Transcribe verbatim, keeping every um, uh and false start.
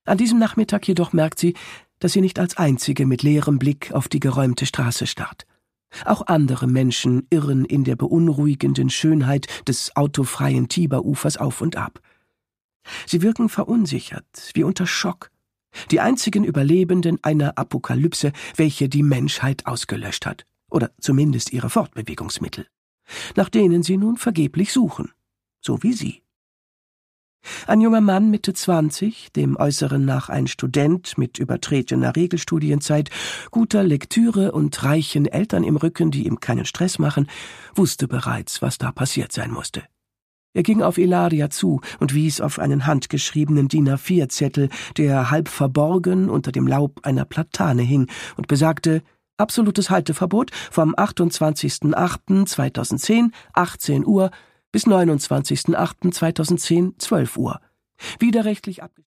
An diesem Nachmittag jedoch merkt sie, dass sie nicht als Einzige mit leerem Blick auf die geräumte Straße starrt. Auch andere Menschen irren in der beunruhigenden Schönheit des autofreien Tiberufers auf und ab. Sie wirken verunsichert, wie unter Schock, die einzigen Überlebenden einer Apokalypse, welche die Menschheit ausgelöscht hat, oder zumindest ihre Fortbewegungsmittel, nach denen sie nun vergeblich suchen, so wie sie. Ein junger Mann Mitte zwanzig, dem Äußeren nach ein Student mit übertretener Regelstudienzeit, guter Lektüre und reichen Eltern im Rücken, die ihm keinen Stress machen, wusste bereits, was da passiert sein musste. Er ging auf Eladia zu und wies auf einen handgeschriebenen D I N A vier Zettel, der halb verborgen unter dem Laub einer Platane hing, und besagte: absolutes Halteverbot vom achtundzwanzigsten achten zweitausendzehn, achtzehn Uhr, bis neunundzwanzigsten achten zweitausendzehn, zwölf Uhr. Widerrechtlich abgeschlossen.